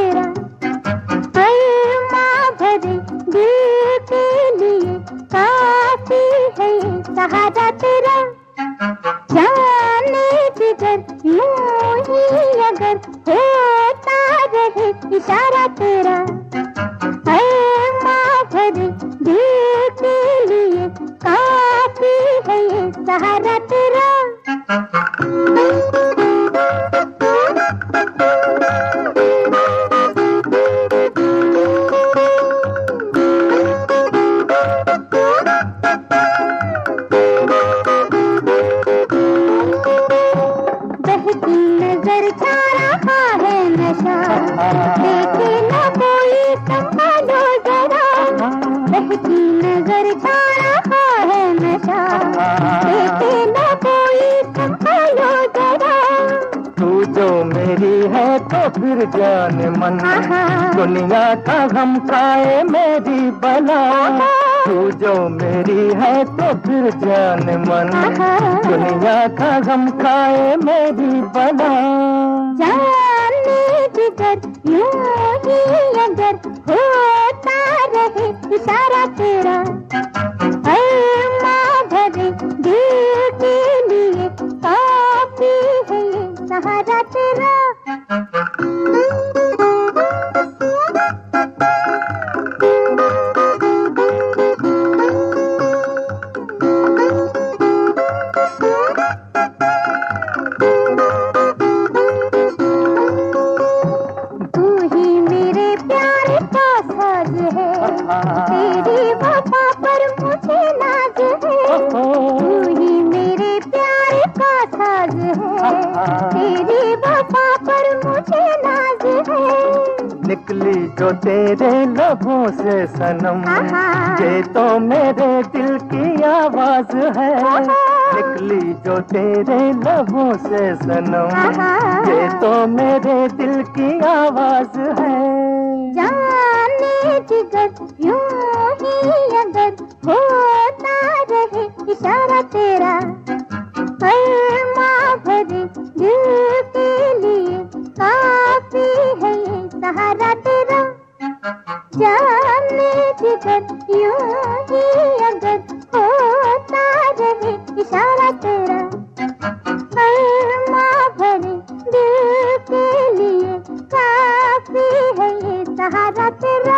तेरा, अरमा भरे दिल के लिए काफी है ये सहारा तेरा। जाने जिगर यूं ही अगर होता रहे इशारा तेरा, अरमा भरे दिल के लिए काफी है ये सहारा तेरा। बहती नजर छा रहा है नशा, देखे न कोई संभालो जरा। बहती नजर छा रहा है नशा, देखे न कोई संभालो जरा। तू जो मेरी है तो फिर जान मन, दुनिया का गम खाए मेरी बला। तू जो मेरी है तो फिर जान मन, दुनिया का गम खाए मेरी बला। जाने जिगर यूं ही अगर होता रहे इशारा तेरा, अरमा भरे दिल के लिए काफी है ये सहारा तेरा। तेरी वफा पर मुझे नाज है, तू ही मेरे प्यार का साज है। तेरी वफा पर मुझे नाज है। निकली जो तेरे लबों से सनम, ये तो मेरे दिल की आवाज है। निकली जो तेरे लबों से सनम, ये तो मेरे दिल की आवाज है। जाने जिगर यूं ही अगर होता रहे इशारा तेरा, अरमा भरे दिल के लिए काफी है ये सहारा तेरा। जाने जिगर यूं ही अगर होता रहे इशारा तेरा, अरमा भरे दिल के लिए काफी है ये सहारा तेरा।